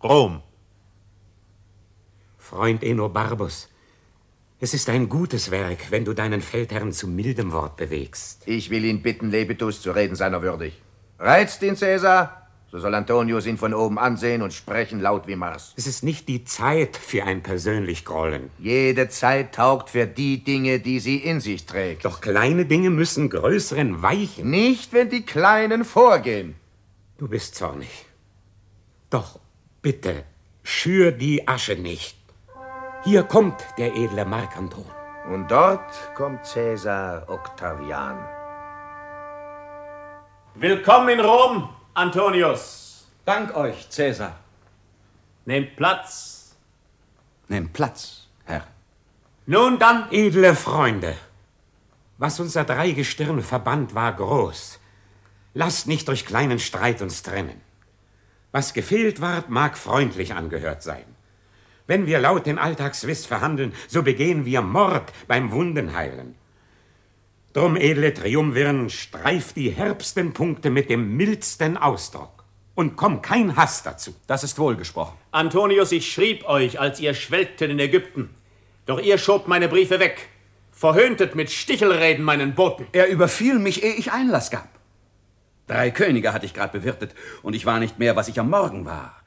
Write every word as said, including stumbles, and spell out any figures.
Rom. Freund Enobarbus, es ist ein gutes Werk, wenn du deinen Feldherrn zu mildem Wort bewegst. Ich will ihn bitten, Lebetus zu reden seiner würdig. Reizt ihn, Cäsar, so soll Antonius ihn von oben ansehen und sprechen laut wie Mars. Es ist nicht die Zeit für ein persönlich Grollen. Jede Zeit taugt für die Dinge, die sie in sich trägt. Doch kleine Dinge müssen größeren weichen. Nicht, wenn die Kleinen vorgehen. Du bist zornig. Doch bitte, schür die Asche nicht. Hier kommt der edle Marc Anton. Und dort kommt Cäsar Octavian. Willkommen in Rom, Antonius. Dank euch, Cäsar. Nehmt Platz. Nehmt Platz, Herr. Nun dann, edle Freunde, was unser Dreigestirn verband, war groß. Lasst nicht durch kleinen Streit uns trennen. Was gefehlt ward, mag freundlich angehört sein. Wenn wir laut den Alltagswist verhandeln, so begehen wir Mord beim Wundenheilen. Drum, edle Triumvirn, streif die herbsten Punkte mit dem mildsten Ausdruck. Und komm kein Hass dazu. Das ist wohlgesprochen. Antonius, ich schrieb euch, als ihr schwelgtet in Ägypten. Doch ihr schobt meine Briefe weg. Verhöhntet mit Stichelreden meinen Boten. Er überfiel mich, ehe ich Einlass gab. Drei Könige hatte ich gerade bewirtet und ich war nicht mehr, was ich am Morgen war.